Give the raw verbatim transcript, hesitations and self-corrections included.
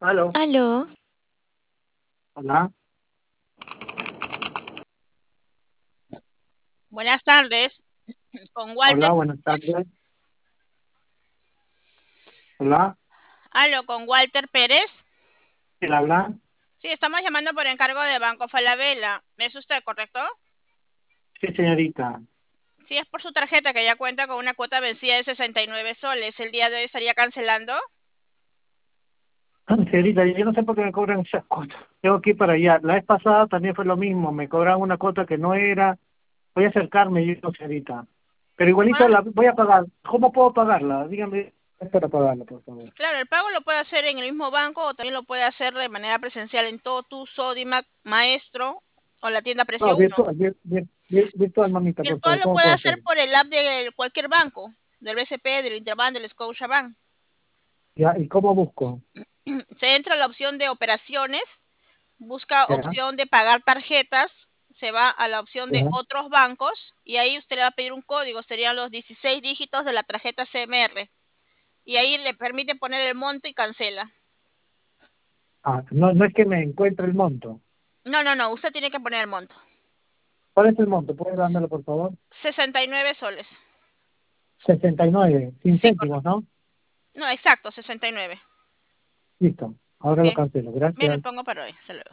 Aló, Aló, hola, Buenas tardes, con Walter. hola, buenas tardes. Hola, Aló, con Walter Pérez. ¿quién habla? Sí, estamos llamando por encargo de Banco Falabella. ¿Es usted correcto? Sí, señorita. Sí, es por su tarjeta que ya cuenta con una cuota vencida de sesenta y nueve soles. ¿El día de hoy estaría cancelando? Ah, señorita, yo no sé por qué me cobran esas cuotas. Tengo que ir para allá. La vez pasada también fue lo mismo, me cobraron una cuota que no era. Voy a acercarme yo, señorita. Pero igualito Ah, la voy a pagar. ¿Cómo puedo pagarla? Dígame, es para pagarla, por favor. claro, el pago lo puede hacer en el mismo banco o también lo puede hacer de manera presencial en Totu, Sodimac, Maestro o la tienda No, Precio Uno. virtual, vir- vir- vir- virtual, mamita, por Virtual favor, lo ¿cómo puede puedo hacer hacer? por el app de cualquier banco, del B C P, del Interbank, del Scotiabank. Ya, ¿y cómo busco? Se entra a la opción de operaciones, busca Ya, opción de pagar tarjetas, se va a la opción de ya. otros bancos y ahí usted le va a pedir un código, serían los dieciséis dígitos de la tarjeta C M R y ahí le permite poner el monto y cancela. Ah, no, no es que me encuentre el monto. No, no, no, usted tiene que poner el monto. ¿Cuál es el monto? ¿Puede dármelo, por favor? sesenta y nueve soles. Sesenta y nueve, sin Sí, céntimos, correcto. ¿no? No, exacto, sesenta y nueve. Listo, ahora lo Bien, cancelo, me lo gracias. pongo para hoy. Hasta luego.